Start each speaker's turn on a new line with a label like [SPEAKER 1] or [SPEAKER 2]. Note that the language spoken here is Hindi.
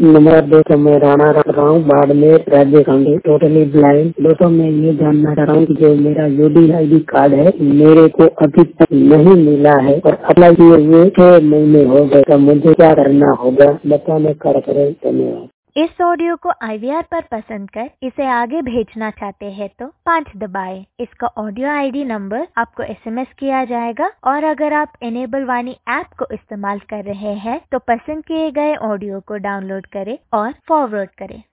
[SPEAKER 1] नंबर दोस्तों, मैं राणा रहा हूँ बाड़मेर राजस्थान, टोटली ब्लाइंड। दोस्तों मैं ये जानना चाह रहा हूँ कि जो मेरा यूडीआईडी कार्ड है मेरे को अभी तक नहीं मिला है और अप्लाई किए हुए 6 महीने हो गए, तो मुझे क्या करना होगा बताने कर करें। धन्यवाद।
[SPEAKER 2] इस ऑडियो को IVR पर पसंद कर इसे आगे भेजना चाहते हैं तो 5 दबाएं। इसका ऑडियो ID नंबर आपको SMS किया जाएगा और अगर आप इनेबल वाणी ऐप को इस्तेमाल कर रहे हैं तो पसंद किए गए ऑडियो को डाउनलोड करें और फॉरवर्ड करें।